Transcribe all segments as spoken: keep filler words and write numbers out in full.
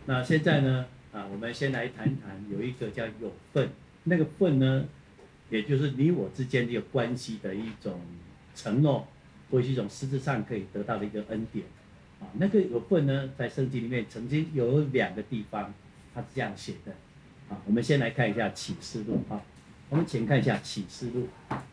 那现在呢，啊，我们先来谈谈有一个叫有份，那个份呢，也就是你我之间的一个关系的一种承诺，或是一种实质上可以得到的一个恩典。啊，那个有份呢，在圣经里面曾经有两个地方，它是这样写的。啊，我们先来看一下启示录啊，我们请看一下启示录。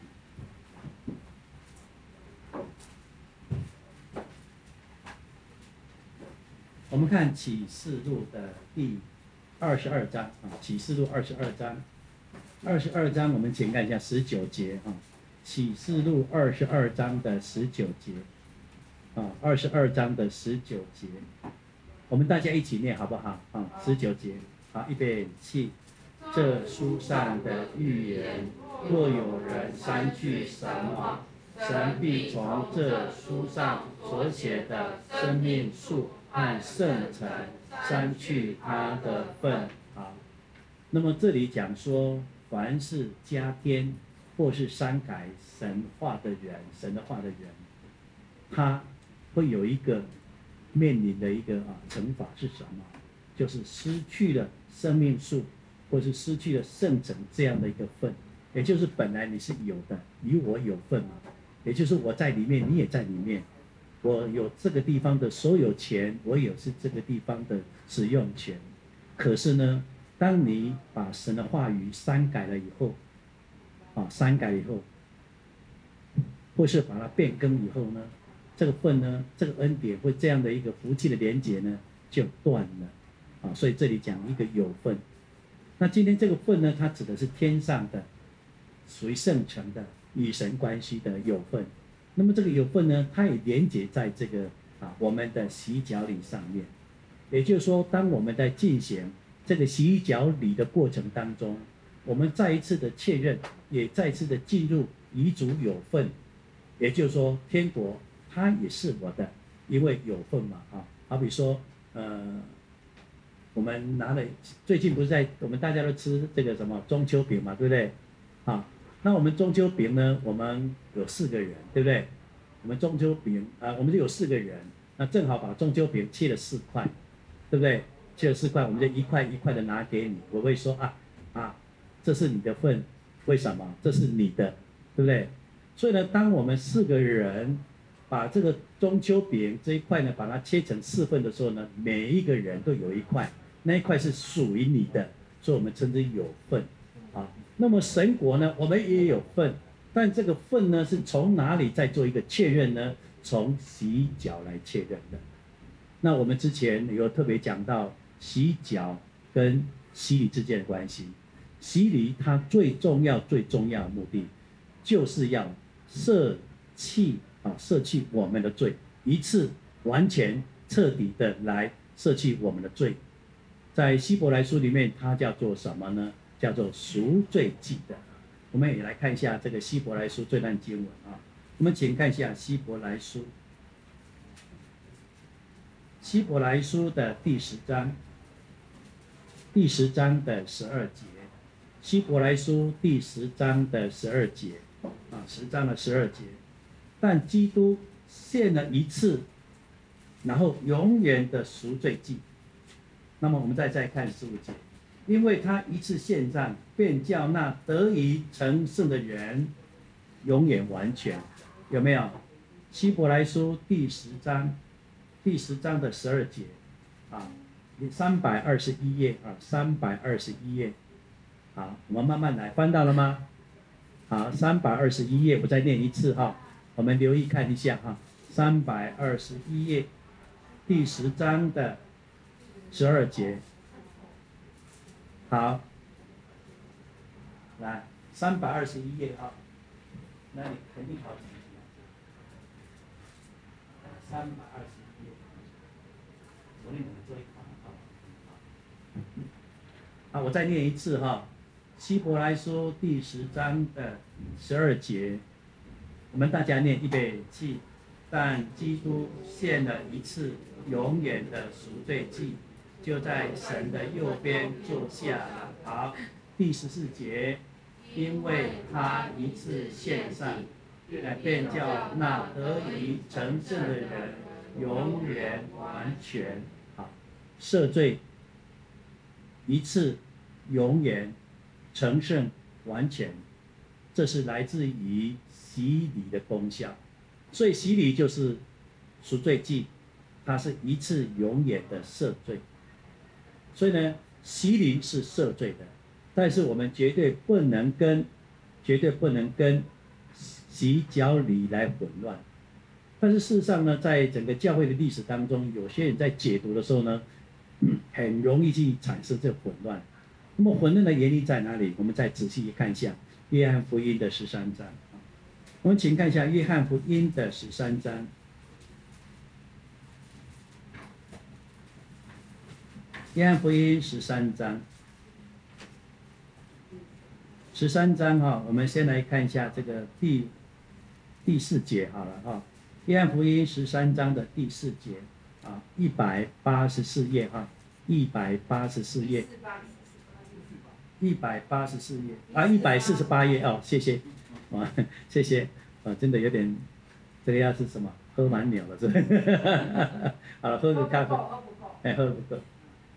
我们看启示录的第二十二章啊，启示录二十二章，二十二章我们请看一下十九节啊，启示录二十二章的十九节啊，二十二章的十九节，我们大家一起念好不好啊？十九节，好，预备起。这书上的预言，若有人删去什么，神必从这书上所写的生命树和圣城删去他的份。好，那么这里讲说，凡是加添或是删改神话的人，神的话的人，他会有一个面临的一个啊惩罚是什么？就是失去了生命树，或是失去了圣城这样的一个份，也就是本来你是有的，与我有份嘛，也就是我在里面，你也在里面，我有这个地方的所有权，我有是这个地方的使用权。可是呢，当你把神的话语删改了以后，啊，删改了以后，或是把它变更以后呢，这个份呢，这个恩典或这样的一个福气的连结呢，就断了。啊，所以这里讲一个有份。那今天这个份呢，它指的是天上的，属于圣城的与神关系的有份。那么这个有份呢，它也连结在这个啊我们的洗脚礼上面。也就是说，当我们在进行这个洗脚礼的过程当中，我们再一次的确认，也再一次的进入遗嘱有份。也就是说，天国它也是我的，因为有份嘛啊。好比说，呃。我们拿了，最近不是在我们大家都吃这个什么中秋饼嘛，对不对？啊，那我们中秋饼呢，我们有四个人，对不对？我们中秋饼啊、呃，我们就有四个人，那正好把中秋饼切了四块，对不对？切了四块，我们就一块一块的拿给你。我会说啊啊，这是你的份，为什么？这是你的，对不对？所以呢，当我们四个人把这个中秋饼这一块呢，把它切成四份的时候呢，每一个人都有一块。那一块是属于你的，所以我们称之有份啊。那么神国呢，我们也有份，但这个份呢，是从哪里再做一个确认呢？从洗脚来确认的。那我们之前有特别讲到洗脚跟洗礼之间的关系。洗礼它最重要、最重要的目的，就是要舍弃啊，舍弃我们的罪，一次完全彻底的来舍弃我们的罪。在希伯来书里面，它叫做什么呢？叫做赎罪祭的。我们也来看一下这个希伯来书这段经文啊。我们请看一下希伯来书，希伯来书的第十章，第十章的十二节。希伯来书第十章的十二节啊，十章的十二节。但基督献了一次，然后永远的赎罪祭。那么我们再再看十五节，因为他一次献上，便叫那得以成圣的人永远完全，有没有？希伯来书第十章，第十章的十二节啊，三百二十一页啊，三百二十一页。好，我们慢慢来，翻到了吗？好，三百二十一页，我再念一次哈，我们留意看一下哈，三百二十一页，第十章的十二节，好，来三百二十一页啊，那你肯定考几题啊？三百二十一页，昨天我们做一考啊。好，我再念一次哈，希伯来书第十章的十二节，我们大家念预备起，但基督献了一次永远的赎罪祭。就在神的右边坐下了。好，第十四节，因为他一次献上，便叫那得以成圣的人永远完全。好，赦罪一次永远成圣完全，这是来自于洗礼的功效。所以洗礼就是赎罪祭，它是一次永远的赦罪。所以呢，洗礼是赦罪的，但是我们绝对不能跟绝对不能跟洗脚礼来混乱。但是事实上呢，在整个教会的历史当中，有些人在解读的时候呢，很容易去产生这混乱。那么混乱的原因在哪里？我们再仔细看一下约翰福音的十三章。我们请看一下约翰福音的十三章。约翰福音十三章，十三章哈，我们先来看一下这个第第四节好了哈。约翰福音十三章的第四节啊，一百八十四页哈，一百八十四页，一百八十四页啊，一百四十八页哦，谢谢，啊，谢谢，啊，真的有点，这个要是什么？喝满鸟了是吧？好了，喝个咖啡，哎，喝不够。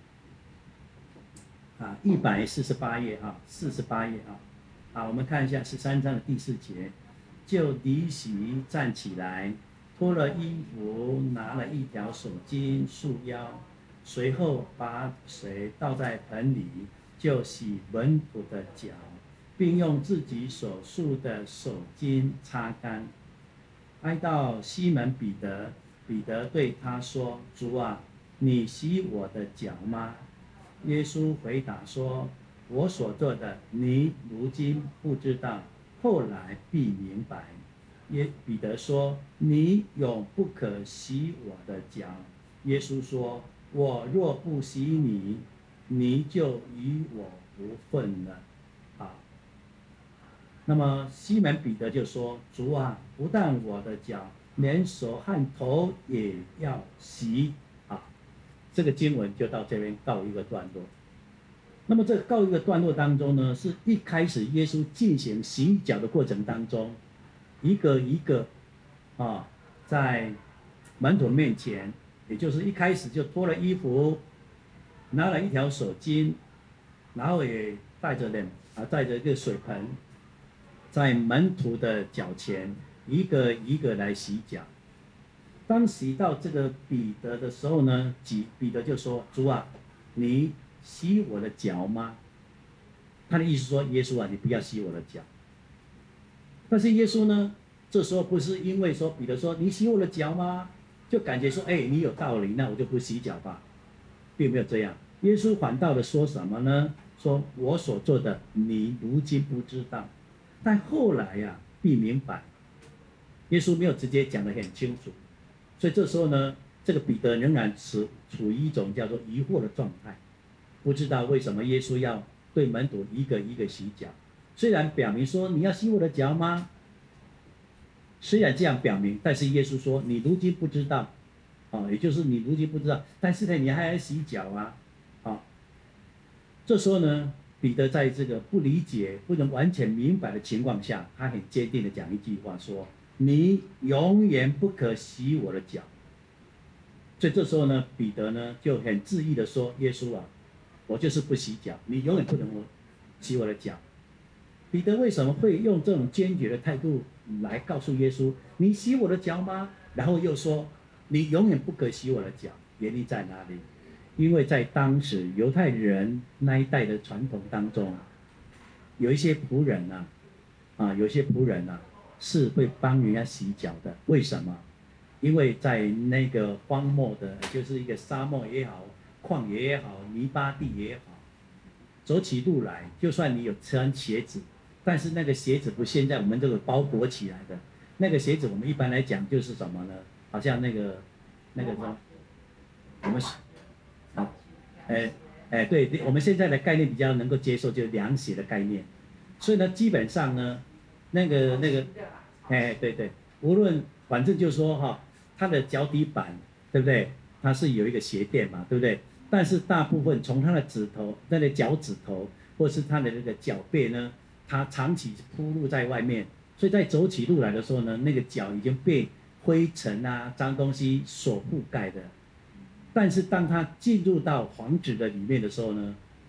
啊，一百四十八页啊，四十八页啊，好，我们看一下十三章的第四节，就离席站起来，脱了衣服，拿了一条手巾束腰，随后把水倒在盆里，就洗门徒的脚，并用自己所束的手巾擦干。挨到西门彼得，彼得对他说：“主啊，你洗我的脚吗？”耶稣回答说：“我所做的，你如今不知道，后来必明白。”耶彼得说：“你永不可洗我的脚。”耶稣说：“我若不洗你，你就与我无分了。”好，那么西门彼得就说：“主啊，不但我的脚，连手和头也要洗。”啊，这个经文就到这边告一个段落。那么这告一个段落当中呢，是一开始耶稣进行洗脚的过程当中，一个一个啊，在门徒面前，也就是一开始就脱了衣服，拿了一条手巾，然后也带着脸啊，带着一个水盆，在门徒的脚前一个一个来洗脚。当洗到这个彼得的时候呢，彼得就说：“主啊，你洗我的脚吗？”他的意思说：“耶稣啊，你不要洗我的脚。”但是耶稣呢，这时候不是因为说彼得说你洗我的脚吗，就感觉说哎你有道理，那我就不洗脚吧，并没有这样。耶稣反倒的说什么呢？说我所做的你如今不知道，但后来呀、啊、必明白。耶稣没有直接讲得很清楚，所以这时候呢，这个彼得仍然处处于一种叫做疑惑的状态，不知道为什么耶稣要对门徒一个一个洗脚。虽然表明说你要洗我的脚吗？虽然这样表明，但是耶稣说你如今不知道，啊，也就是你如今不知道，但是呢你还要洗脚啊，啊，这时候呢，彼得在这个不理解、不能完全明白的情况下，他很坚定的讲一句话说：“你永远不可洗我的脚。”所以这时候呢，彼得呢就很自意的说：“耶稣啊，我就是不洗脚，你永远不能洗我的脚。”彼得为什么会用这种坚决的态度来告诉耶稣：“你洗我的脚吗？”然后又说：“你永远不可洗我的脚。”原因在哪里？因为在当时犹太人那一代的传统当中，有一些仆人啊，啊，有些仆人啊是会帮人家洗脚的。为什么？因为在那个荒漠的，就是一个沙漠也好，旷野也好，泥巴地也好，走起路来，就算你有穿鞋子，但是那个鞋子不现在我们这个包裹起来的，那个鞋子我们一般来讲就是什么呢？好像那个那个什么，我们啊，哎哎对对，我们现在的概念比较能够接受，就是凉鞋的概念。所以呢，基本上呢，那个那个，哎对对，无论反正就是说哈，它的脚底板对不对？它是有一个鞋垫嘛，对不对？但是大部分从它的指头、那个脚趾头，或是它的那个脚背呢，它长期铺露在外面，所以在走起路来的时候呢，那个脚已经被灰尘啊、脏东西所覆盖的。但是当它进入到房子的里面的时候呢，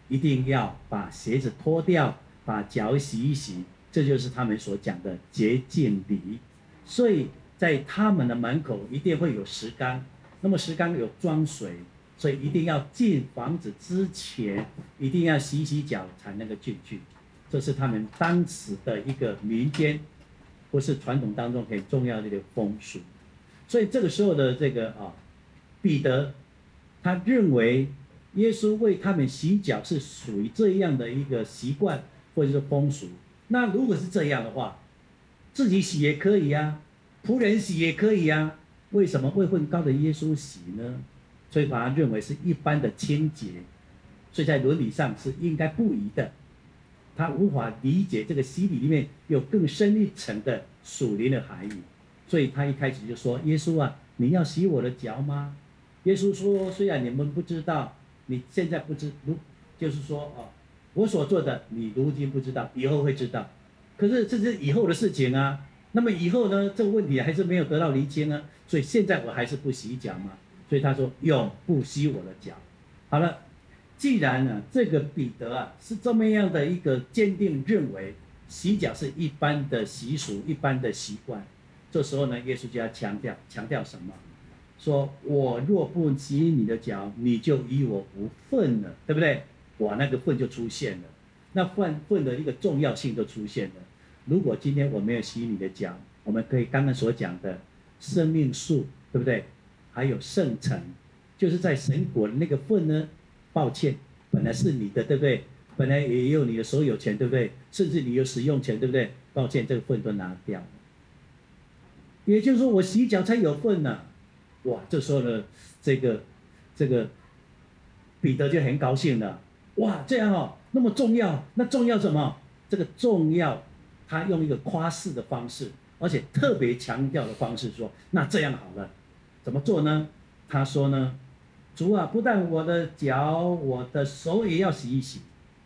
一定要把鞋子脱掉，把脚洗一洗，这就是他们所讲的洁净礼。所以在他们的门口一定会有石缸，那么石缸有装水，所以一定要进房子之前一定要洗洗脚才能够进去。这是他们当时的一个民间或是传统当中很重要的一个风俗。所以这个时候的这个啊，彼得他认为耶稣为他们洗脚是属于这样的一个习惯或者是风俗。那如果是这样的话，自己洗也可以啊，仆人洗也可以啊，为什么位分高的耶稣洗呢？所以把他认为是一般的清洁，所以在伦理上是应该不宜的。他无法理解这个洗礼里面有更深一层的属灵的含义，所以他一开始就说：“耶稣啊，你要洗我的脚吗？”耶稣说：“虽然你们不知道，你现在不知，如就是说哦，我所做的你如今不知道，以后会知道。可是这是以后的事情啊。那么以后呢，这个问题还是没有得到厘清啊。所以现在我还是不洗脚嘛。所以他说永不洗我的脚。好了。”既然呢，这个彼得啊是这么样的一个坚定认为洗脚是一般的习俗、一般的习惯，这时候呢，耶稣就要强调强调什么？说我若不洗你的脚，你就与我无份了，对不对？哇，那个份就出现了，那份份的一个重要性就出现了。如果今天我没有洗你的脚，我们可以刚刚所讲的生命树，对不对？还有圣城，就是在神国的那个份呢。抱歉，本来是你的，对不对？本来也有你的所有权，对不对？甚至你有使用权，对不对？抱歉，这个份都拿掉了。也就是说，我洗脚才有份呢、啊。哇，这时候呢，这个这个彼得就很高兴了。哇，这样哦，那么重要，那重要什么？这个重要，他用一个夸饰的方式，而且特别强调的方式说：那这样好了，怎么做呢？他说呢。主啊，不但我的脚，我的手也要洗一洗。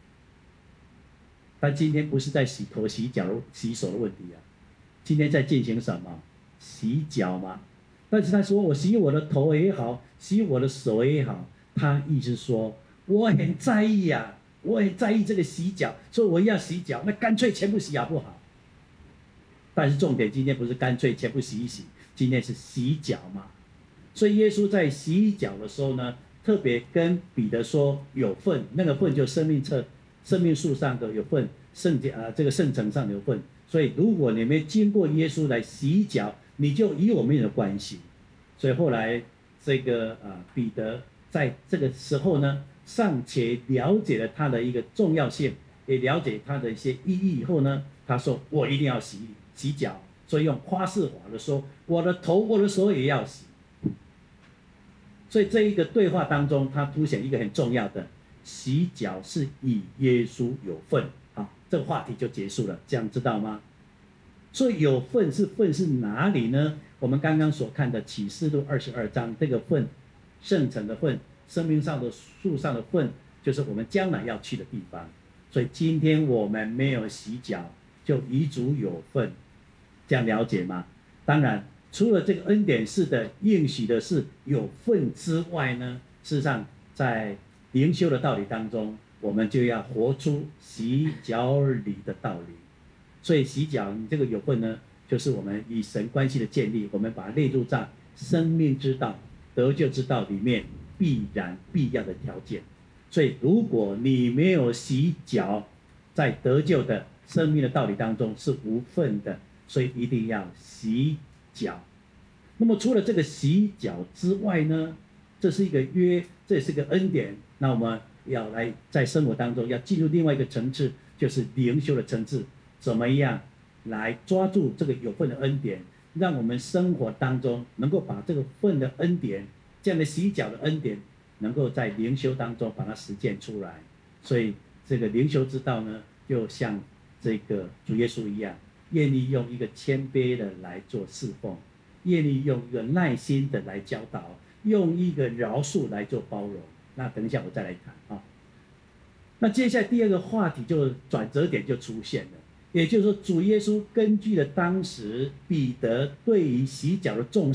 但今天不是在洗头、洗脚、洗手的问题啊，今天在进行什么？洗脚嘛。但是他说我洗我的头也好，洗我的手也好，他意思说我很在意啊，我很在意这个洗脚，所以我要洗脚，那干脆全部洗好不好？但是重点今天不是干脆全部洗一洗，今天是洗脚嘛。所以耶稣在洗脚的时候呢，特别跟彼得说有份，那个份就生命册、生命树上的有份，圣洁啊，这个圣城上有份。所以如果你们经过耶稣来洗脚，你就与我们有关系。所以后来这个啊彼得在这个时候呢，尚且了解了他的一个重要性，也了解他的一些意义以后呢，他说我一定要洗洗脚，所以用夸饰法的说，我的头、我的手也要洗。所以这一个对话当中，它凸显一个很重要的，洗脚是与耶稣有份。好，这个话题就结束了，这样知道吗？所以有份是份是哪里呢？我们刚刚所看的启示录二十二章，这个份，圣城的份，生命上的树上的份，就是我们将来要去的地方。所以今天我们没有洗脚，就与主有份，这样了解吗？当然。除了这个恩典式的应许的是有份之外呢，事实上在灵修的道理当中，我们就要活出洗脚礼的道理。所以洗脚，你这个有份呢，就是我们与神关系的建立，我们把它列入在生命之道、得救之道里面必然必要的条件。所以如果你没有洗脚，在得救的生命的道理当中是无份的，所以一定要洗脚。那么除了这个洗脚之外呢，这是一个约，这也是个恩典。那我们要来在生活当中要进入另外一个层次，就是灵修的层次，怎么样来抓住这个有份的恩典，让我们生活当中能够把这个份的恩典，这样的洗脚的恩典，能够在灵修当中把它实践出来。所以这个灵修之道呢，就像这个主耶稣一样，愿意用一个谦卑的来做侍奉，愿意用一个耐心的来教导，用一个饶恕来做包容。那等一下我再来谈啊。那接下来第二个话题就转折点就出现了，也就是说主耶稣根据了当时彼得对于洗脚的重视，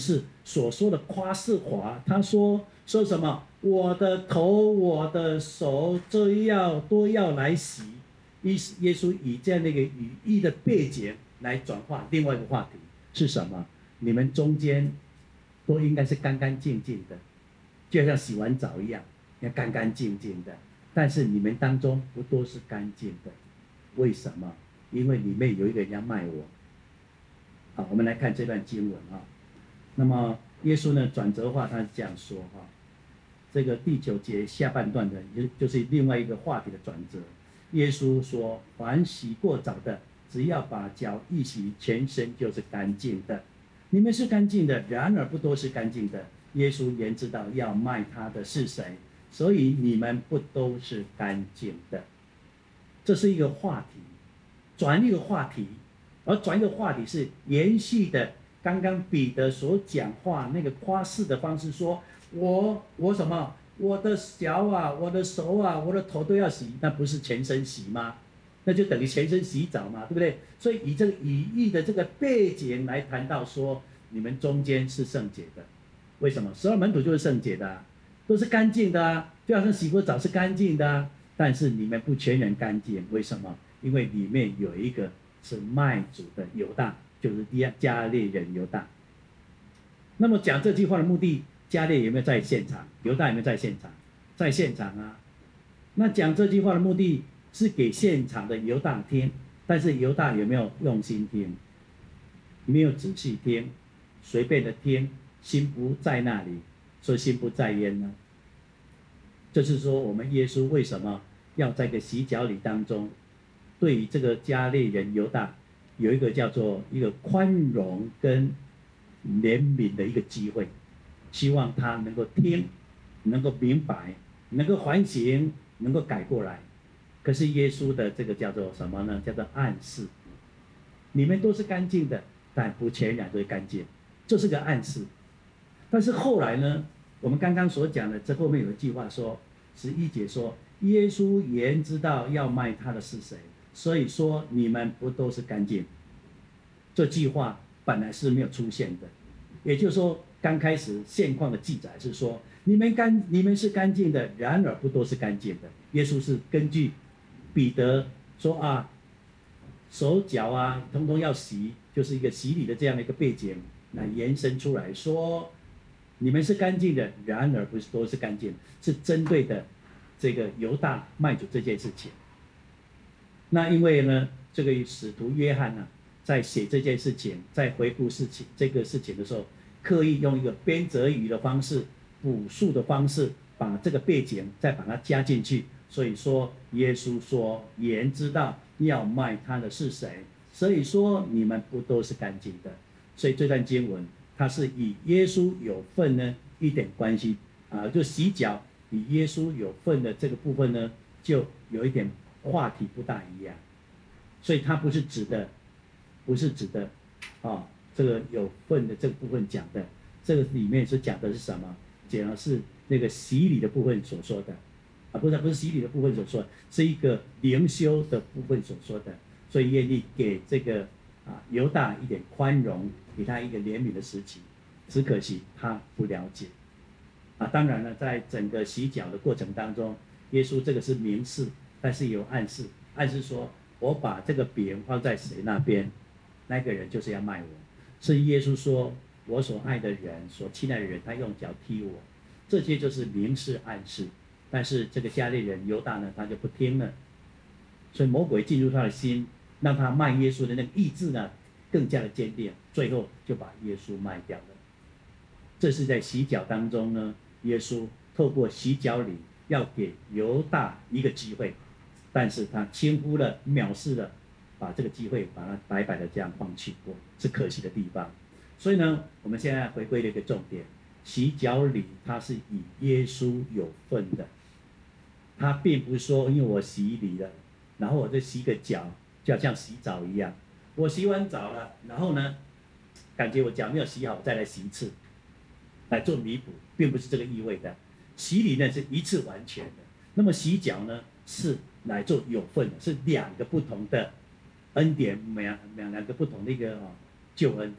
所说的夸饰华，他说说什么？我的头、我的手，这要都要来洗。耶耶稣以这样的一个语义的背景来转化另外一个话题是什么？你们中间都应该是干干净净的，就像洗完澡一样，要干干净净的。但是你们当中不都是干净的？为什么？因为里面有一个人要卖我。好，我们来看这段经文啊。那么耶稣呢转折话，他是这样说哈。这个第九节下半段的，就就是另外一个话题的转折。耶稣说：“凡洗过澡的，只要把脚一洗，全身就是干净的。你们是干净的，然而不都是干净的。耶稣原知道要卖他的是谁，所以你们不都是干净的。”这是一个话题，转一个话题，而转一个话题是延续的刚刚彼得所讲话那个夸饰的方式说，我我什么，我的脚啊，我的手啊，我的头都要洗，那不是全身洗吗？那就等于全身洗澡嘛，对不对？所以以这个语义的这个背景来谈到说，你们中间是圣洁的。为什么？十二门徒就是圣洁的啊，都是干净的啊，就好像洗过澡是干净的啊。但是你们不全然干净，为什么？因为里面有一个是卖主的犹大，就是加利人犹大。那么讲这句话的目的，加利有没有在现场？犹大有没有在现场？在现场啊。那讲这句话的目的是给现场的犹大听，但是犹大有没有用心听？没有仔细听，随便的听，心不在那里，所以心不在焉呢。就是说，我们耶稣为什么要在个洗脚礼当中，对于这个加利人犹大，有一个叫做一个宽容跟怜悯的一个机会，希望他能够听，能够明白，能够反省，能够改过来。可是耶稣的这个叫做什么呢？叫做暗示，你们都是干净的，但不全然都干净，这是个暗示。但是后来呢？我们刚刚所讲的，这后面有一句话说，十一节说，耶稣原知道要卖他的是谁，所以说你们不都是干净。这句话本来是没有出现的，也就是说，刚开始现况的记载是说，你们干，你们是干净的，然而不都是干净的。耶稣是根据彼得说啊，手脚啊，通通要洗，就是一个洗礼的这样的一个背景来延伸出来说。你们是干净的，然而不是都是干净，是针对的这个犹大卖主这件事情。那因为呢，这个使徒约翰呢、啊，在写这件事情，在回顾事情这个事情的时候，刻意用一个编者语的方式、补述的方式，把这个背景再把它加进去。所以说，耶稣说，原知道要卖他的是谁，所以说你们不都是干净的。所以这段经文。它是以耶稣有份呢一点关系啊，就洗脚与耶稣有份的这个部分呢，就有一点话题不大一样，所以它不是指的，不是指的啊，这个有份的这个部分讲的，这个里面所讲的是什么？讲的是那个洗礼的部分所说的啊，不是不是洗礼的部分所说的，是一个灵修的部分所说的，所以愿意给这个。啊，犹大一点宽容，给他一个怜悯的时期，只可惜他不了解。啊，当然了，在整个洗脚的过程当中，耶稣这个是明示，但是有暗示，暗示说我把这个饼放在谁那边，那个人就是要卖我。是耶稣说，我所爱的人，所亲爱的人，他用脚踢我，这些就是明示暗示。但是这个加利人犹大呢，他就不听了，所以魔鬼进入他的心。让他卖耶稣的那个意志呢，更加的坚定，最后就把耶稣卖掉了。这是在洗脚当中呢，耶稣透过洗脚礼要给犹大一个机会，但是他轻忽了、藐视了，把这个机会把它白白的这样放弃过，是可惜的地方。所以呢，我们现在回归了一个重点，洗脚礼它是以耶稣有份的，他并不是说因为我洗礼了，然后我就洗个脚。就好像洗澡一样，我洗完澡了，然后呢，感觉我脚没有洗好，再来洗一次，来做弥补，并不是这个意味的。洗礼呢是一次完全的，那么洗脚呢是来做有份的，是两个不同的恩典，两两两个不同的一个、哦、救恩的。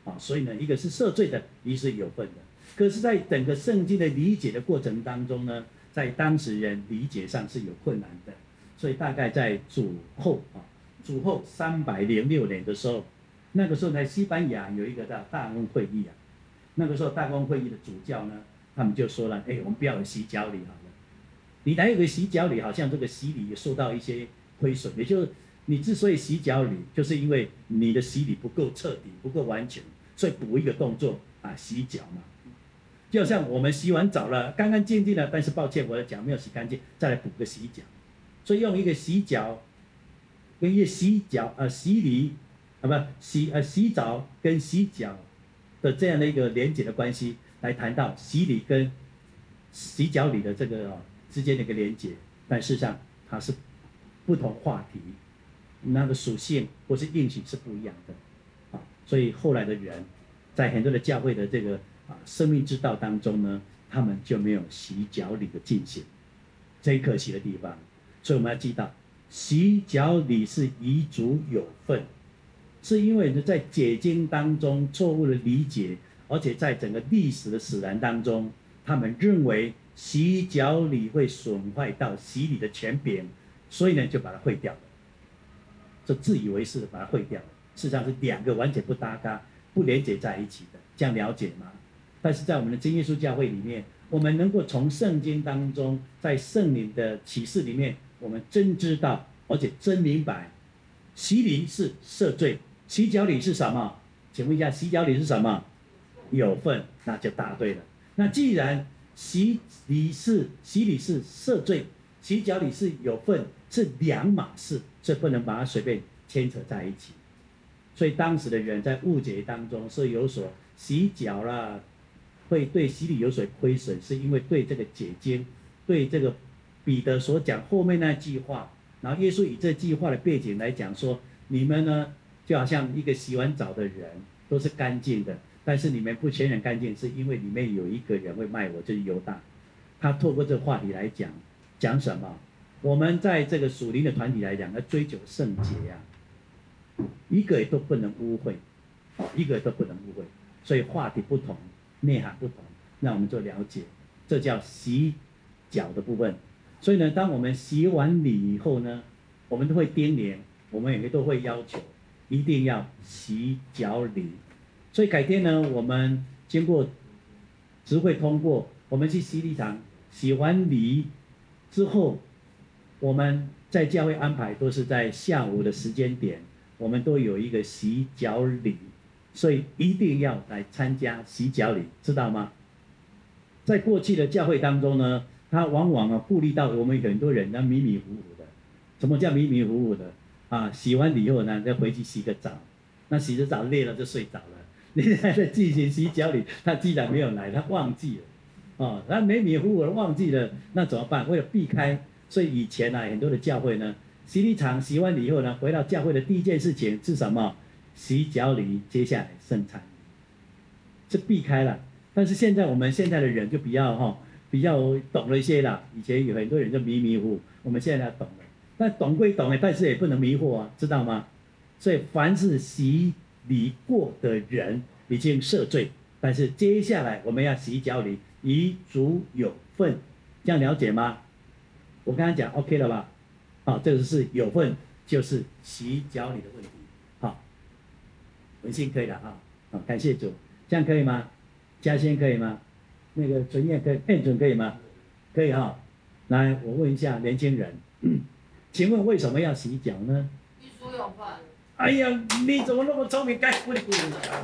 啊，所以呢，一个是赦罪的，一个是有份的。可是，在整个圣经的理解的过程当中呢，在当时人理解上是有困难的，所以大概在主后啊，主后三百零六年的时候，那个时候在西班牙有一个叫大公会议啊，那个时候大公会议的主教呢，他们就说了，哎，我们不要有洗脚礼好了，你来有个洗脚礼，好像这个洗礼也受到一些亏损，也就是你之所以洗脚礼，就是因为你的洗礼不够彻底，不够完全，所以补一个动作啊，洗脚嘛。就像我们洗完澡了，干干净净了，但是抱歉，我的脚没有洗干净，再来补个洗脚，所以用一个洗脚跟一个洗脚呃洗礼啊不洗呃洗澡跟洗脚的这样的一个连结的关系，来谈到洗礼跟洗脚礼的这个、哦、之间的一个连结，但事实上它是不同话题。那个属性或是应许是不一样的，啊，所以后来的人，在很多的教会的这个啊生命之道当中呢，他们就没有洗脚礼的进行，这可惜的地方。所以我们要记到，洗脚礼是遗嘱有份，是因为呢在解经当中错误的理解，而且在整个历史的使然当中，他们认为洗脚礼会损坏到洗礼的权柄，所以呢就把它废掉了。就自以为是的把它废掉了，事实上是两个完全不搭嘎、不连接在一起的，这样了解吗？但是在我们的真耶稣教会里面，我们能够从圣经当中，在圣灵的启示里面，我们真知道，而且真明白，洗礼是赦罪，洗脚礼是什么？请问一下，洗脚礼是什么？有份，那就答对了。那既然洗礼是洗礼是赦罪，洗脚礼是有份，是两码事。所以不能把它随便牵扯在一起，所以当时的人在误解当中是有所洗脚啦，会对洗礼有所亏损，是因为对这个解经，对这个彼得所讲后面那句话，然后耶稣以这句话的背景来讲说，你们呢就好像一个洗完澡的人都是干净的，但是你们不全然干净，是因为里面有一个人会卖我，就是犹大，他透过这个话题来讲，讲什么？我们在这个属灵的团体来讲，要追求圣洁呀、啊，一个也都不能污秽，哦，一个也都不能污秽，所以话题不同，内涵不同，那我们就了解，这叫洗脚的部分。所以呢，当我们洗完礼以后呢，我们都会叮咛，我们也都会要求，一定要洗脚礼。所以改天呢，我们经过执会通过，我们去洗礼场洗完礼之后。我们在教会安排都是在下午的时间点，我们都有一个洗脚礼，所以一定要来参加洗脚礼，知道吗？在过去的教会当中呢，他往往啊顾虑到我们很多人呢迷迷糊糊的。什么叫迷迷糊糊的啊？洗完礼以后呢，再回去洗个澡，那洗个澡累了就睡着了。你还在进行洗脚礼，他既然没有来，他忘记了，哦，他迷迷糊糊的忘记了，那怎么办？为了避开。所以以前啊，很多的教会呢，洗礼场洗完礼以后呢，回到教会的第一件事情是什么？洗脚礼，接下来圣餐，这避开了。但是现在我们现在的人就比较哈、哦，比较懂了一些啦。以前有很多人就迷迷糊，我们现在懂了。但懂归懂，但是也不能迷惑啊，知道吗？所以凡是洗礼过的人已经赦罪，但是接下来我们要洗脚礼，遗嘱有份，这样了解吗？我刚才讲 OK 了吧？好、哦，这个是有份，就是洗脚礼的问题。好、哦，文信可以了啊，好、哦，感谢主，这样可以吗？嘉先可以吗？那个准彦可以，彦准可以吗？可以哈、哦。来，我问一下年轻人，嗯、请问为什么要洗脚呢？ 遗嘱有份。 哎呀，你怎么那么聪明？该不理不理。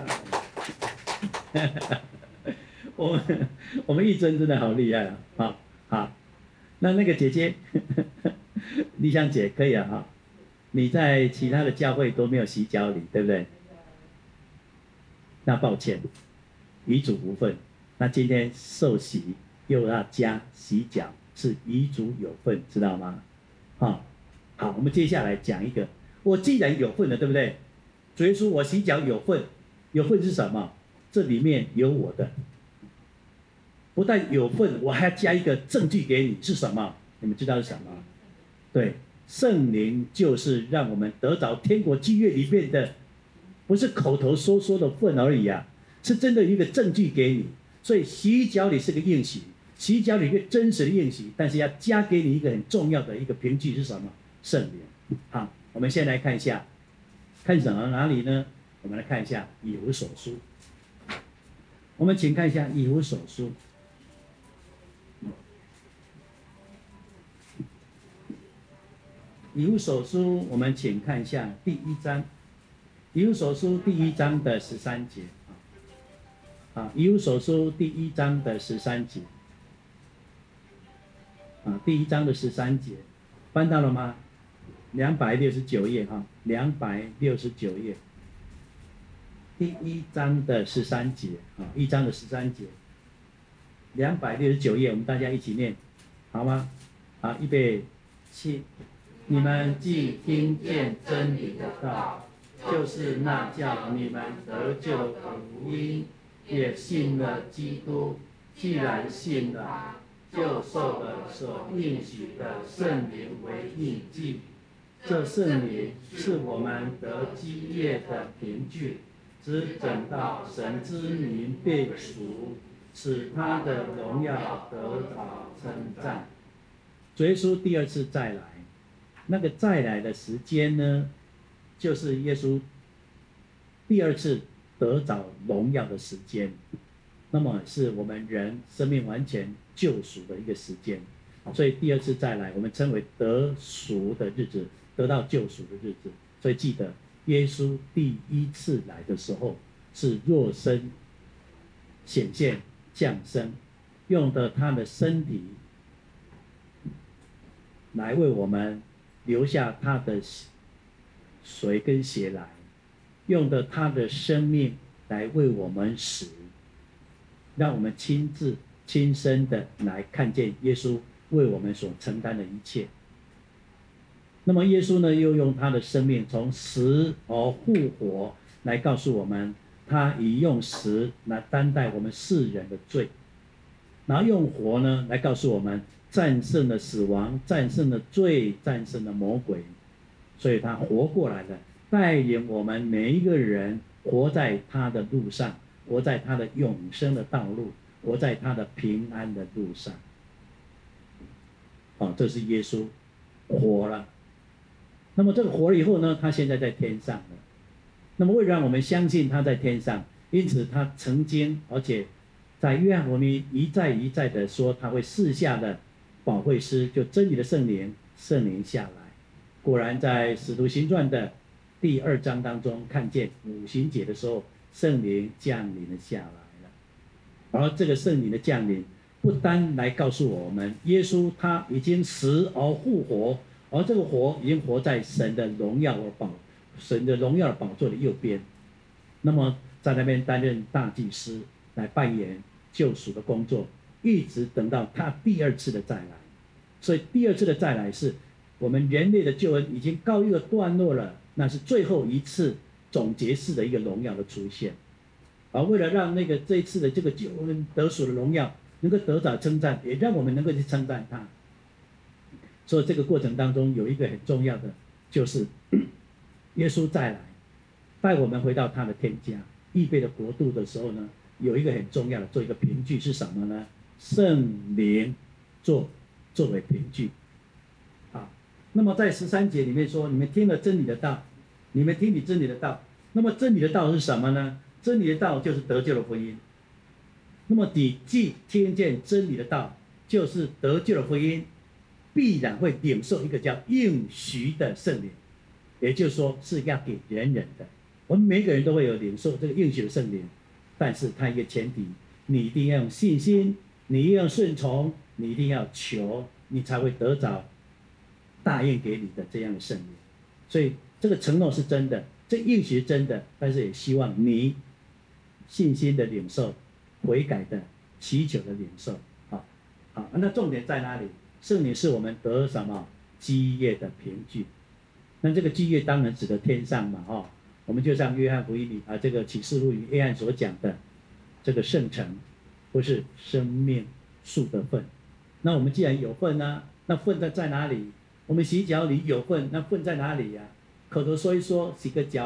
我们我们一真真的好厉害啊！好，好。那那个姐姐，丽香姐可以啊哈，你在其他的教会都没有洗脚礼，对不对？那抱歉，遗嘱无份。那今天受洗又要加洗脚，是遗嘱有份，知道吗？啊，好，我们接下来讲一个，我既然有份了，对不对？主耶稣，我洗脚有份，有份是什么？这里面有我的。不但有份，我还要加一个证据给你，是什么？你们知道是什么？对，圣灵就是让我们得着天国基业里面的不是口头说说的份而已啊，是真的一个证据给你。所以洗脚礼是个应许，洗脚礼一个真实的应许，但是要加给你一个很重要的一个凭据是什么？圣灵。好，我们先来看一下，看什么哪里呢？我们来看一下以弗所书。我们请看一下以弗所书。以弗所书，我们请看一下第一章。以弗所书第一章的十三节。啊，以弗所书第一章的十三节。啊，第一章的十三节，翻到了吗？两百六十九页哈，两百六十九页。第一章的十三节啊，一章的十三节，两百六十九页，我们大家一起念，好吗？好，预备起。你们既听见真理的道，就是那叫你们得救的福音，也信了基督。既然信了，就受了所应许的圣灵为印记。这圣灵是我们得基业的凭据，只等到神之名被赎，使他的荣耀得到称赞。主耶稣第二次再来，那个再来的时间呢，就是耶稣第二次得着荣耀的时间，那么是我们人生命完全救赎的一个时间。所以第二次再来，我们称为得赎的日子，得到救赎的日子。所以记得，耶稣第一次来的时候是肉身显现降生，用的他的身体来为我们留下他的水跟血来，用的他的生命来为我们死，让我们亲自亲身的来看见耶稣为我们所承担的一切。那么耶稣呢，又用他的生命从死而复活，来告诉我们，他已用死来担待我们世人的罪，然后用活呢，来告诉我们战胜了死亡，战胜了罪，战胜了魔鬼。所以他活过来了，带领我们每一个人活在他的路上，活在他的永生的道路，活在他的平安的路上。哦，这是耶稣活了。那么这个活了以后呢，他现在在天上了。那么为了让我们相信他在天上，因此他曾经，而且在约翰福音一再一再的说，他会赐下的保惠师，就真理的圣灵，圣灵下来。果然在使徒行传的第二章当中，看见五旬节的时候，圣灵降临了下来了。而这个圣灵的降临，不单来告诉我们，耶稣他已经死而复活，而这个活已经活在神的荣耀和宝，神的荣耀的宝座的右边。那么在那边担任大祭司，来扮演救赎的工作，一直等到他第二次的再来。所以第二次的再来是我们人类的救恩已经告一个段落了，那是最后一次总结式的一个荣耀的出现。而为了让那个这一次的这个救恩得赎的荣耀能够得到称赞，也让我们能够去称赞他。所以这个过程当中有一个很重要的，就是耶稣再来带我们回到他的天家预备的国度的时候呢，有一个很重要的做一个凭据是什么呢？圣灵做作为凭据。好，那么在十三节里面说，你们听了真理的道，你们听你真理的道。那么真理的道是什么呢？真理的道就是得救的福音。那么你既听见真理的道，就是得救的福音，必然会领受一个叫应许的圣灵，也就是说是要给人人的。我们每个人都会有领受这个应许的圣灵，但是它一个前提，你一定要用信心，你一定要顺从，你一定要求，你才会得着答应给你的这样的圣灵。所以这个承诺是真的，这应许是真的，但是也希望你信心的领受，悔改的祈求的领受。好，好，那重点在哪里？圣灵是我们得什么基业的凭据。那这个基业当然指的天上嘛，哦，我们就像约翰福音里啊，这个启示录与约翰所讲的这个圣城，不是生命树的份。那我们既然有份呢、啊，那份在在哪里？我们洗脚里有份，那份在哪里呀、啊？口头说一说，洗个脚，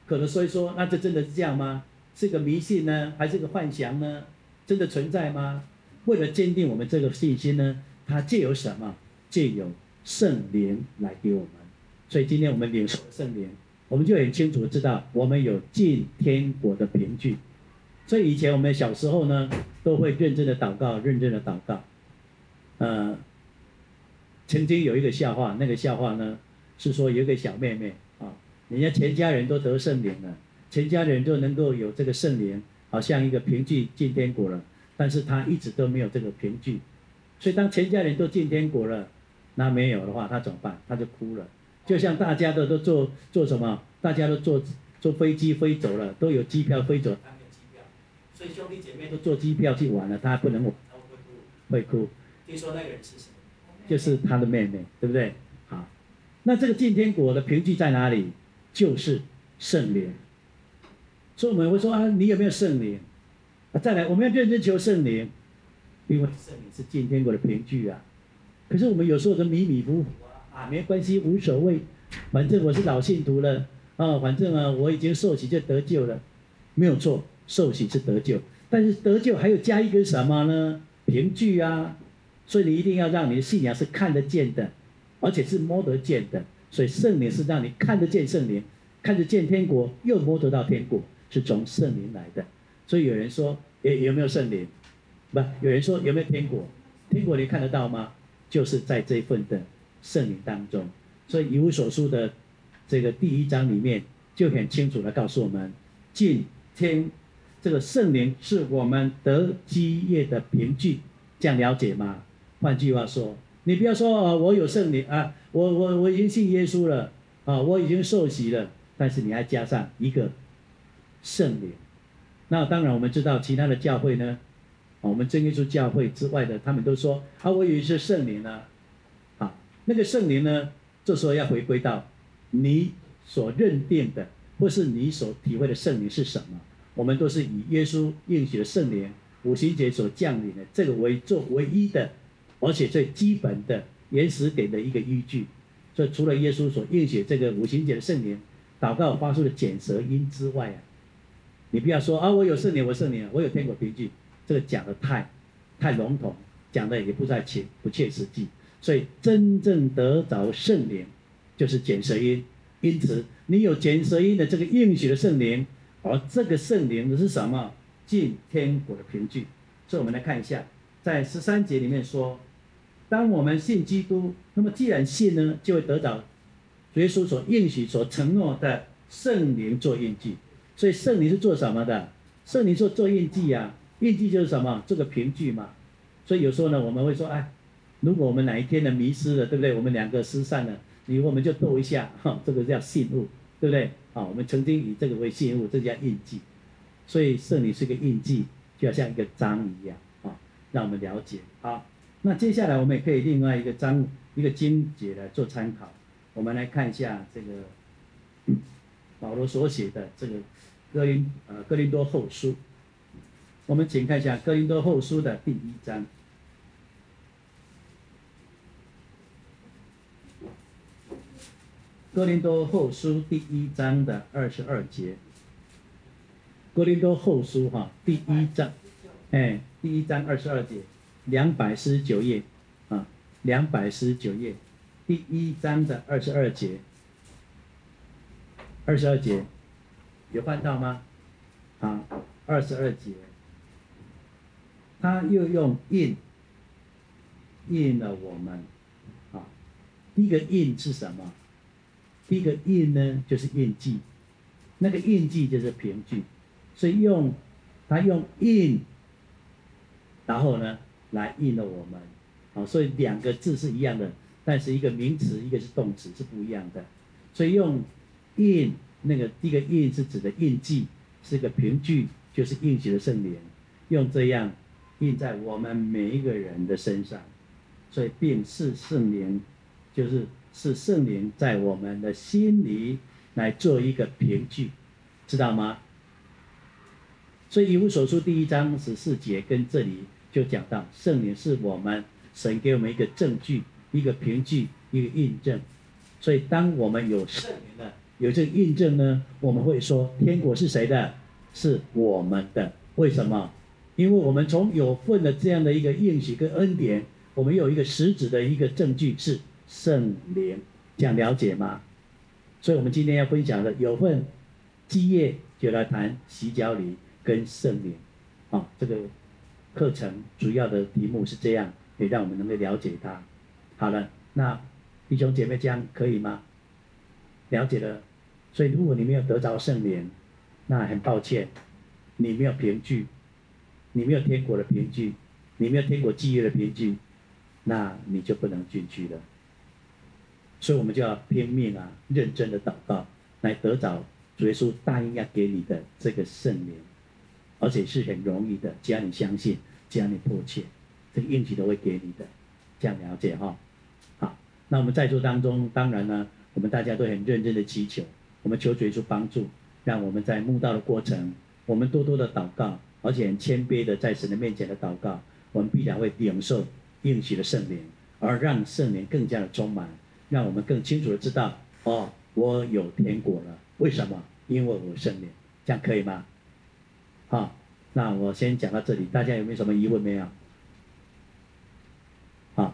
可能所以说，那这真的是这样吗？是个迷信呢，还是个幻想呢？真的存在吗？为了坚定我们这个信心呢，它借由什么？借由圣灵来给我们。所以今天我们领受圣灵，我们就很清楚的知道，我们有进天国的凭据。所以以前我们小时候呢，都会认真的祷告，认真的祷告。呃，曾经有一个笑话，那个笑话呢是说有一个小妹妹啊，人家全家人都得圣灵了，全家人都能够有这个圣灵，好像一个凭据进天国了，但是她一直都没有这个凭据。所以当全家人都进天国了，那没有的话，她怎么办？她就哭了。就像大家都都坐坐什么？大家都坐坐飞机飞走了，都有机票飞走，她没有机票，所以兄弟姐妹都坐机票去玩了，她不能玩，她会哭，会哭。听说那个人是谁？就是她的妹妹，对不对？好，那这个进天国的凭据在哪里？就是圣灵。所以我们会说啊，你有没有圣灵？啊，再来，我们要认真求圣灵，因为圣灵是进天国的凭据啊。可是我们有时候都迷迷糊糊啊，啊，没关系，无所谓，反正我是老信徒了啊，反正啊，我已经受洗就得救了，没有错，受洗是得救，但是得救还有加一个什么呢？凭据啊。所以你一定要让你的信仰是看得见的，而且是摸得见的。所以圣灵是让你看得见圣灵，看得见天国，又摸得到天国，是从圣灵来的。所以有人说，有有没有圣灵？不，有人说有没有天国？天国你看得到吗？就是在这一份的圣灵当中。所以以弗所书的这个第一章里面就很清楚的告诉我们，进天这个圣灵是我们得基业的凭据，这样了解吗？换句话说，你不要说哦，我有圣灵啊，我我我已经信耶稣了啊，我已经受洗了，但是你还加上一个圣灵。那当然我们知道其他的教会呢，我们真耶稣教会之外的，他们都说啊，我有一是圣灵啊，啊，那个圣灵呢，这时候要回归到你所认定的，或是你所体会的圣灵是什么？我们都是以耶稣应许的圣灵五旬节所降临的这个为做唯一的，而且最基本的原始点的一个依据。所以除了耶稣所应许这个五旬节的圣灵，祷告发出的卷舌音之外啊，你不要说啊，我有圣灵，我圣灵，我有天国凭据，这个讲的太太笼统，讲的也不在切不切实际。所以真正得着圣灵，就是卷舌音。因此，你有卷舌音的这个应许的圣灵，而这个圣灵的是什么？进天国的凭据。所以我们来看一下，在十三节里面说，当我们信基督，那么既然信呢，就会得到耶稣所应许、所承诺的圣灵做印记。所以圣灵是做什么的？圣灵做做印记啊，印记就是什么？这个凭据嘛。所以有时候呢，我们会说，哎，如果我们哪一天呢迷失了，对不对？我们两个失散了，你我们就斗一下，哈，这个叫信物，对不对？啊，我们曾经以这个为信物，这叫印记。所以圣灵是个印记，就好像一个章一样啊，让我们了解。好，那接下来我们也可以另外一个章一个经节来做参考。我们来看一下这个、嗯、保罗所写的这个哥林呃哥林多后书。我们请看一下哥林多后书的第一章。哥林多后书第一章的二十二节。哥林多后书哈，第一章，哎，第一章二十二节，两百四十九页啊，两百四十九页，第一章的二十二节，二十二节，有看到吗？啊，二十二节，他又用印印了我们啊，第一个印是什么？第一个印呢，就是印记，那个印记就是凭据。所以用他用印，然后呢来印了我们，好，所以两个字是一样的，但是一个名词，一个是动词，是不一样的。所以用印，那个第一个印是指的印记，是个凭据，就是应许的圣灵，用这样印在我们每一个人的身上。所以并是圣灵，就是是圣灵在我们的心里来做一个凭据，知道吗？所以以弗所书第一章十四节跟这里就讲到，圣灵是我们神给我们一个证据、一个凭据、一个印证。所以当我们有圣灵了， 有这个印证呢，我们会说天国是谁的？是我们的。为什么？因为我们从有份的这样的一个应许跟恩典，我们有一个实质的一个证据是圣灵，这样了解吗？所以我们今天要分享的有份基业就来谈洗脚礼跟圣灵啊，这个课程主要的题目是这样，也让我们能够了解它。好了，那弟兄姐妹这样可以吗？了解了。所以如果你没有得着圣灵，那很抱歉，你没有凭据，你没有天国的凭据，你没有天国基业的凭据，那你就不能进去了。所以我们就要拼命啊，认真的祷告，来得着主耶稣答应要给你的这个圣灵，而且是很容易的，只要你相信，只要你迫切，这个应许都会给你的。这样了解哈？好，那我们在座当中，当然呢，我们大家都很认真的祈求，我们求主耶稣帮助，让我们在慕道的过程，我们多多的祷告，而且很谦卑的在神的面前的祷告，我们必然会领受应许的圣灵，而让圣灵更加的充满。让我们更清楚的知道，哦，我有天国了。为什么？因为我有圣灵。这样可以吗？好，那我先讲到这里，大家有没有什么疑问没有？好，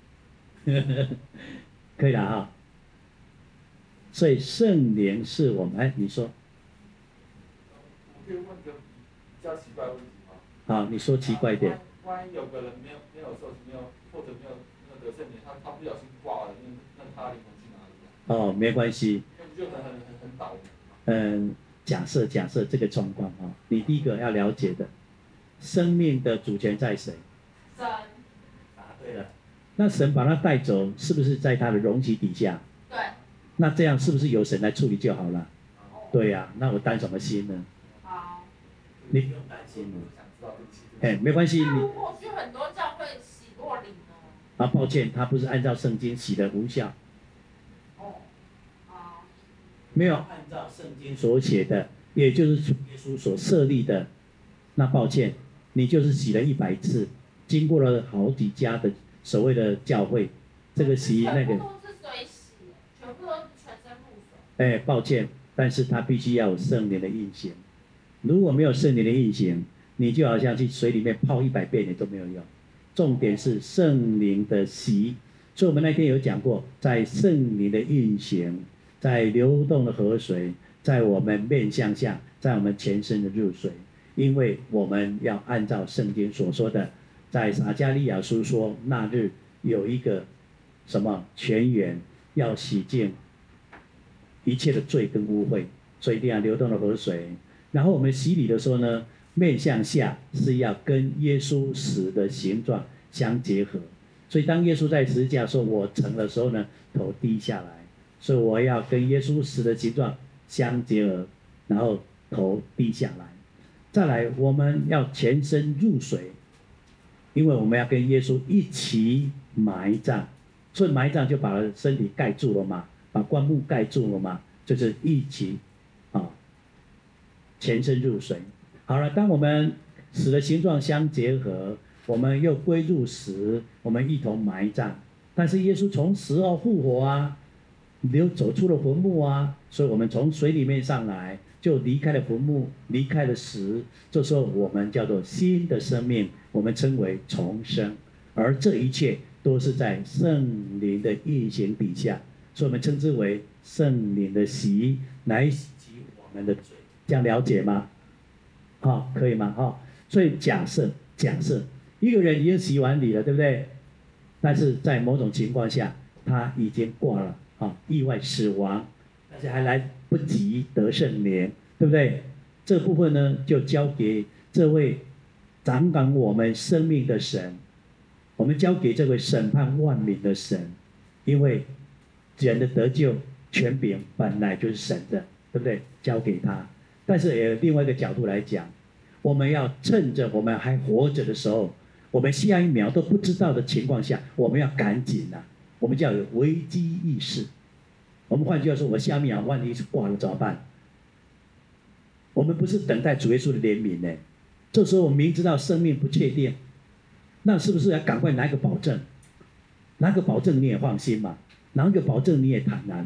可以了哈。所以圣灵是我们，哎，你说。 我可以问个比较奇怪的问题吗？ 好，你说奇怪一点。 万一有个人没有没有受洗，没有或者没有那个圣灵，他他不小心挂了，那那他灵魂去哪里了？ 哦，没关系。 那不就很很很很倒霉吗？ 嗯，假设假设这个状况啊，你第一个要了解的，生命的主权在谁？ 神。 答对了。那神把他带走，是不是在他的容器底下？ 对。 那这样是不是由神来处理就好了？对呀、啊，那我担什么心呢？ 好。 你不用担心了。 想知道这个气氛。 哎，没关系， 那你如果去很多教会洗过灵呢？ 啊，抱歉，他不是按照圣经洗的无效。 哦。好。 没有按照圣经所写的，也就是主耶稣所设立的，那抱歉，你就是洗了一百次，经过了好几家的所谓的教会，这个洗那个。 全部都是水洗，全部都是全身入水。 哎，抱歉，但是他必须要有圣灵的运行。如果没有圣灵的运行，你就好像去水里面泡一百遍也都没有用。重点是圣灵的洗，所以我们那天有讲过，在圣灵的运行，在流动的河水，在我们面向下，在我们全身的入水，因为我们要按照圣经所说的，在撒迦利亚书说，那日有一个什么泉源要洗净一切的罪跟污秽，所以一定要流动的河水。然后我们洗礼的时候呢，面向下是要跟耶稣死的形状相结合。所以当耶稣在十字架说我成的时候呢，头低下来，所以我要跟耶稣死的形状相结合，然后头低下来。再来，我们要全身入水，因为我们要跟耶稣一起埋葬，所以埋葬就把身体盖住了嘛，把棺木盖住了嘛，就是一起啊，全身入水。好了，当我们死的形状相结合，我们又归入死，我们一同埋葬。但是耶稣从死后复活啊，流走出了坟墓啊，所以我们从水里面上来，就离开了坟墓，离开了死。这时候我们叫做新的生命，我们称为重生。而这一切都是在圣灵的运行底下，所以我们称之为圣灵的洗，来洗我们的罪。这样了解吗？好、哦，可以吗？哈、哦，所以假设假设一个人已经洗完礼了，对不对？但是在某种情况下，他已经挂了啊、哦，意外死亡，但是还来不及得圣灵，对不对？这部分呢，就交给这位掌管我们生命的神，我们交给这位审判万民的神，因为人的得救权柄本来就是神的，对不对？交给他。但是也有另外一个角度来讲，我们要趁着我们还活着的时候，我们下一秒都不知道的情况下，我们要赶紧啊，我们就要有危机意识。我们换句话说，我下一秒万一是挂了怎么办？我们不是等待主耶稣的怜悯呢？这时候我们明知道生命不确定，那是不是要赶快拿一个保证？拿个保证你也放心嘛，拿个保证你也坦然嘛。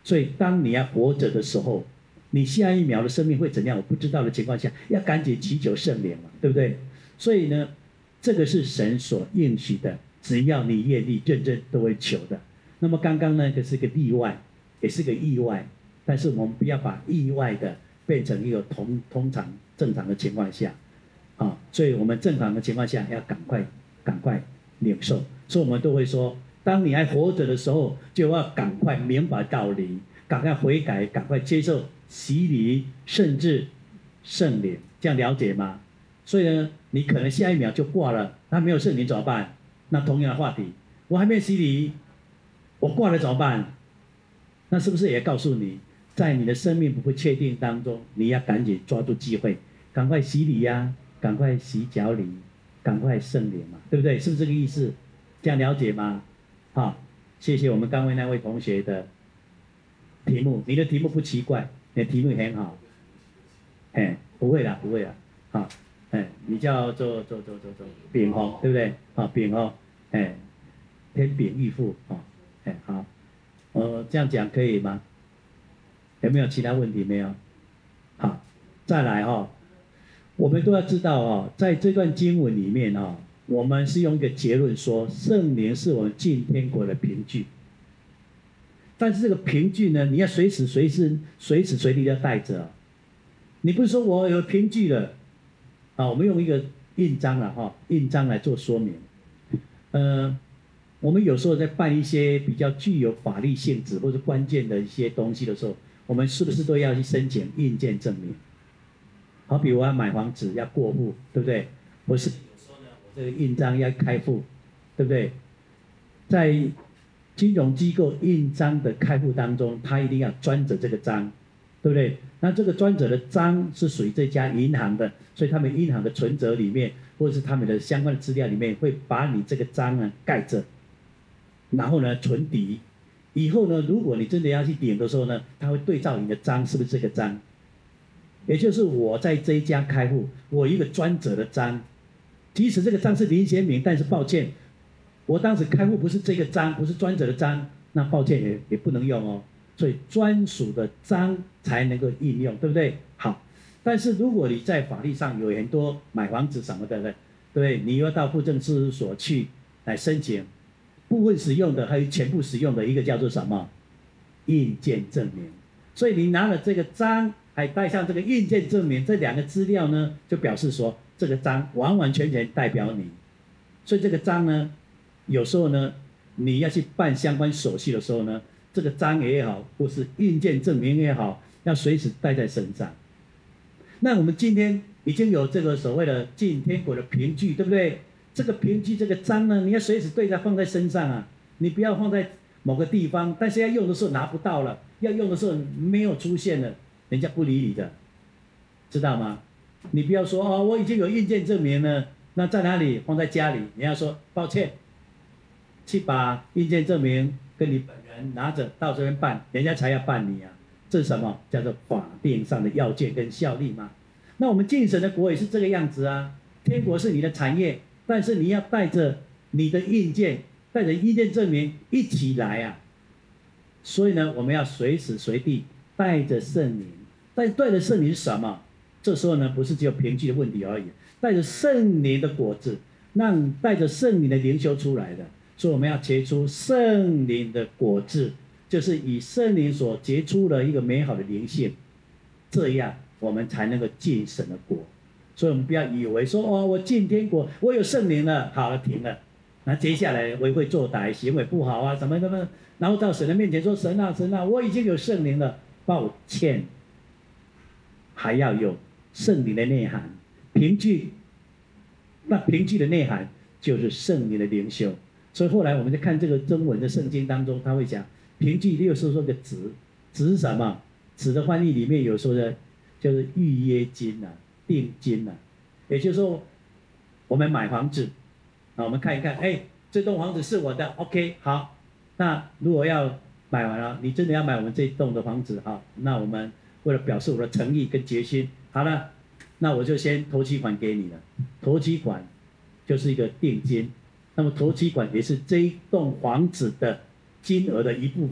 所以当你要活着的时候，你下一秒的生命会怎样，我不知道的情况下，要赶紧祈求圣灵嘛，对不对？所以呢，这个是神所应许的，只要你愿意认真都会求的。那么刚刚那个是个例外，也是个意外，但是我们不要把意外的变成一个通通常正常的情况下，啊，所以我们正常的情况下要赶快赶快领受。所以我们都会说，当你还活着的时候，就要赶快明白道理，赶快悔改，赶快接受洗礼，甚至圣灵，这样了解吗？所以呢，你可能下一秒就挂了，那没有圣灵怎么办？那同样的话题，我还没有洗礼，我挂了怎么办？那是不是也告诉你，在你的生命不确定当中，你要赶紧抓住机会，赶快洗礼呀、啊，赶快洗脚礼，赶快圣灵嘛，对不对？是不是这个意思？这样了解吗？好，谢谢我们刚才那位同学的题目，你的题目不奇怪，你的题目很好，哎，不会啦，不会啦，好，哎，你叫做做做做做丙红，对不对？好，丙红，哎，天丙玉父，哦，哎，好。呃，这样讲可以吗？有没有其他问题？没有。好，再来哦，我们都要知道哦，在这段经文里面哦，我们是用一个结论说，圣灵是我们进天国的凭据。但是这个凭据呢，你要随时随时、随时随地要带着、哦。你不是说我有凭据了，啊，我们用一个印章了哈、哦，印章来做说明。呃。我们有时候在办一些比较具有法律性质或者关键的一些东西的时候，我们是不是都要去申请印鉴证明？好比我要买房子要过户，对不对？我是有时候呢，我这个印章要开户，对不对？在金融机构印章的开户当中，他一定要专着这个章，对不对？那这个专着的章是属于这家银行的，所以他们银行的存折里面，或者是他们的相关的资料里面，会把你这个章呢盖着。然后呢，存底，以后呢，如果你真的要去领的时候呢，他会对照你的章是不是这个章，也就是我在这一家开户，我一个专责的章，即使这个章是林贤明，但是抱歉，我当时开户不是这个章，不是专责的章，那抱歉也也不能用哦，所以专属的章才能够应用，对不对？好，但是如果你在法律上有很多买房子什么的呢，对，你要到户政事务所去来申请。部分使用的还有全部使用的一个叫做什么印鉴证明，所以你拿了这个章，还带上这个印鉴证明，这两个资料呢，就表示说这个章完完全全代表你。所以这个章呢，有时候呢，你要去办相关手续的时候呢，这个章也好，或是印鉴证明也好，要随时带在身上。那我们今天已经有这个所谓的进天国的凭据，对不对？这个凭据这个章呢，你要随时对它放在身上啊，你不要放在某个地方，但是要用的时候拿不到了，要用的时候没有出现了，人家不理你的，知道吗？你不要说哦，我已经有印鉴证明了，那在哪里？放在家里，你要说抱歉，去把印鉴证明跟你本人拿着到这边办，人家才要办你啊，这是什么？叫做法定上的要件跟效力嘛。那我们进神的国也是这个样子啊，天国是你的产业。但是你要带着你的印鉴，带着印鉴证明一起来啊！所以呢，我们要随时随地带着圣灵，带带着圣灵是什么？这时候呢，不是只有凭据的问题而已，带着圣灵的果子，让带着圣灵的灵修出来的。所以我们要结出圣灵的果子，就是以圣灵所结出的一个美好的灵性，这样我们才能够进神的国。所以我们不要以为说哦，我进天国，我有圣灵了，好了，停了。那接下来为非作歹，行为不好啊，什么什么，然后到神的面前说神啊神啊，我已经有圣灵了，抱歉，还要有圣灵的内涵，凭据，那凭据的内涵就是圣灵的灵修。所以后来我们在看这个中文的圣经当中，他会讲凭据六是说个值，值是什么？值的翻译里面有说的，就是预约金啊。定金了、啊，也就是说，我们买房子，啊，我们看一看，哎，这栋房子是我的 ，OK， 好，那如果要买完了，你真的要买我们这栋的房子，好，那我们为了表示我的诚意跟决心，好了，那我就先头期款给你了，头期款就是一个定金，那么头期款也是这一栋房子的金额的一部分，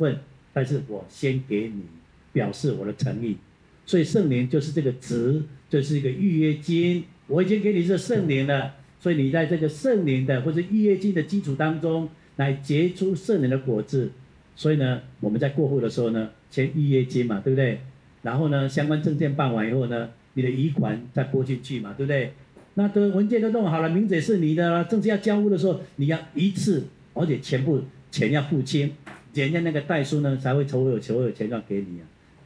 但是我先给你，表示我的诚意。所以圣灵就是这个职，就是一个预约金，我已经给你这圣灵了，所以你在这个圣灵的或者预约金的基础当中来结出圣灵的果子。所以呢，我们在过户的时候呢，签预约金嘛，对不对？然后呢，相关证件办完以后呢，你的余款再拨进去嘛，对不对？那的文件都弄好了，名字也是你的了，正式要交屋的时候，你要一次，而且全部钱要付清，人家那个代书呢才会筹有筹有钱状给你啊。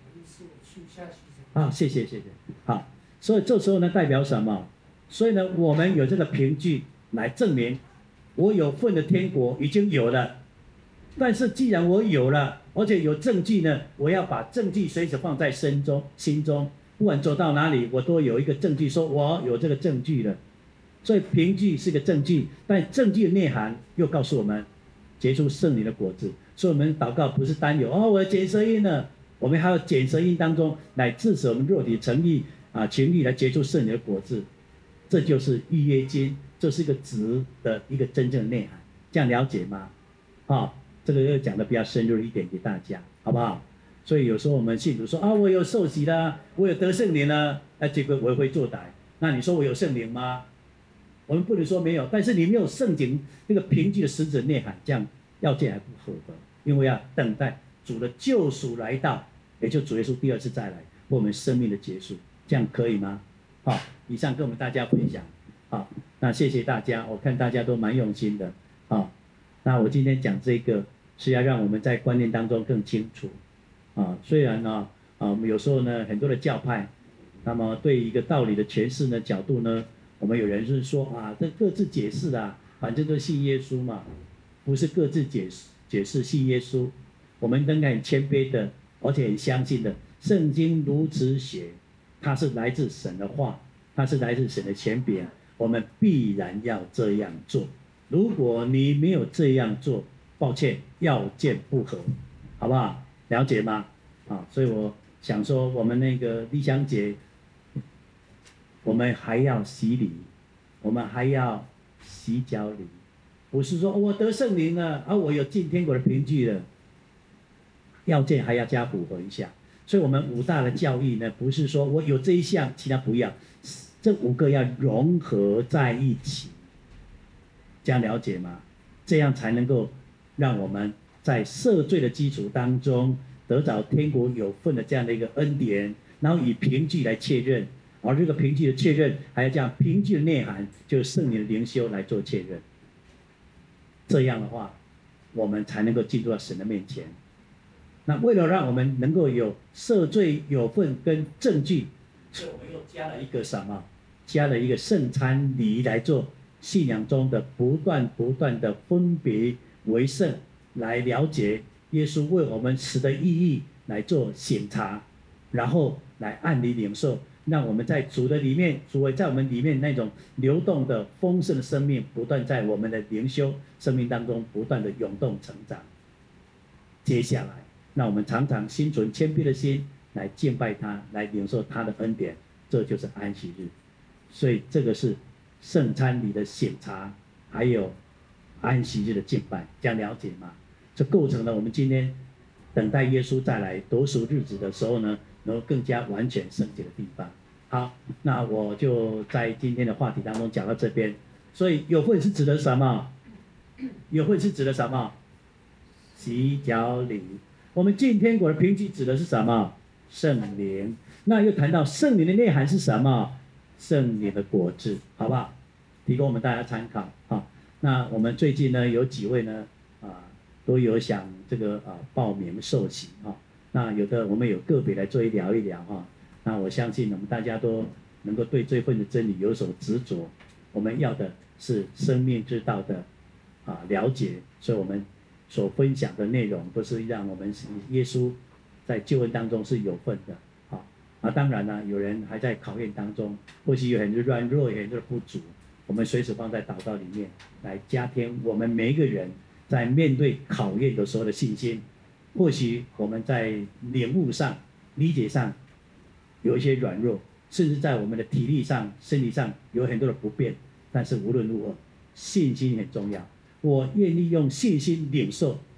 啊，谢谢谢谢。好，所以这时候呢代表什么？所以呢，我们有这个凭据来证明我有份的天国已经有了。但是既然我有了，而且有证据呢，我要把证据随时放在心中，心中，不管走到哪里，我都有一个证据，说我有这个证据了。所以凭据是个证据，但证据的内涵又告诉我们，结出圣灵的果子。所以我们祷告不是单有哦，我捡舌音了，我们还要捡舌音当中来致使我们肉体诚意啊情欲来结出圣灵的果子。这就是预约金，这是一个值的一个真正的内涵，这样了解吗？啊、哦。这个又讲的比较深入一点给大家，好不好？所以有时候我们信徒说啊，我有受洗啦，我有得圣灵啦，那结果我也会作歹。那你说我有圣灵吗？我们不能说没有，但是你没有圣经那个凭据的实质内涵，这样要件还不符合，因为要等待主的救赎来到，也就主耶稣第二次再来，或我们生命的结束，这样可以吗？好，以上跟我们大家分享。好，那谢谢大家，我看大家都蛮用心的。好，那我今天讲这个是要让我们在观念当中更清楚啊。虽然呢，啊，有时候呢，很多的教派，那么对一个道理的诠释呢角度呢，我们有人是说啊，这各自解释啊，反正都信耶稣嘛，不是各自解释解释信耶稣。我们应该很谦卑的，而且很相信的，圣经如此写，它是来自神的话，它是来自神的权柄，我们必然要这样做。如果你没有这样做，抱歉，要件不合，好不好？了解吗？啊，所以我想说，我们那个立香节，我们还要洗礼，我们还要洗脚礼，不是说、哦、我得圣灵了，啊，我有进天国的凭据了，要件还要加符合一下。所以我们五大的教义呢，不是说我有这一项，其他不要，这五个要融合在一起。这样了解吗？这样才能够让我们在赦罪的基础当中得着天国有份的这样的一个恩典，然后以凭据来确认，而这个凭据的确认还要这样凭据的内涵，就是圣灵的灵修来做确认。这样的话，我们才能够进入到神的面前。那为了让我们能够有赦罪有份跟证据，所以我们又加了一个什么？加了一个圣餐礼来做信仰中的不断不断的分别为圣，来了解耶稣为我们死的意义来做审查，然后来按理领受，让我们在主的里面，主在我们里面那种流动的丰盛的生命，不断在我们的灵修生命当中不断的涌动成长。接下来，让我们常常心存谦卑的心来敬拜他，来领受他的恩典，这就是安息日。所以这个是圣餐礼的审查，还有安息日的敬拜，这样了解吗？这构成了我们今天等待耶稣再来夺赎日子的时候呢，能够更加完全圣洁的地方。好，那我就在今天的话题当中讲到这边。所以有份是指的什么？有份是指的什么？洗脚礼。我们进天国的凭据指的是什么？圣灵。那又谈到圣灵的内涵是什么？圣灵的果子，好不好？提供我们大家参考啊。那我们最近呢，有几位呢啊，都有想这个啊报名受洗啊。那有的我们有个别来做一聊一聊哈。那我相信我们大家都能够对这份的真理有所执着。我们要的是生命之道的啊了解，所以我们所分享的内容都是让我们耶稣在救恩当中是有份的。啊，当然呢，有人还在考验当中，或许有很多软弱，有很多的不足，我们随时放在祷告里面，来加添我们每一个人在面对考验的时候的信心。或许我们在领悟上、理解上有一些软弱，甚至在我们的体力上、身体上有很多的不便，但是无论如何，信心很重要。我愿意用信心领受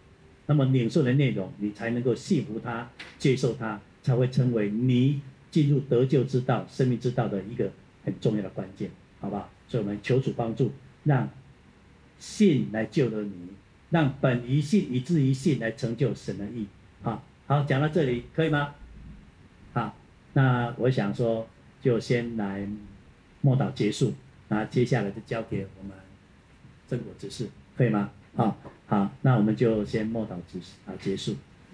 那么领受的内容，你才能够信服它、接受它，才会成为你进入得救之道、生命之道的一个很重要的关键，好不好？所以我们求主帮助，让信来救了你，让本于信以至于信来成就神的义。好，好，讲到这里可以吗？好，那我想说，就先来默祷结束，那接下来就交给我们正果执事，可以吗？好，好，那我们就先默祷执事啊结束。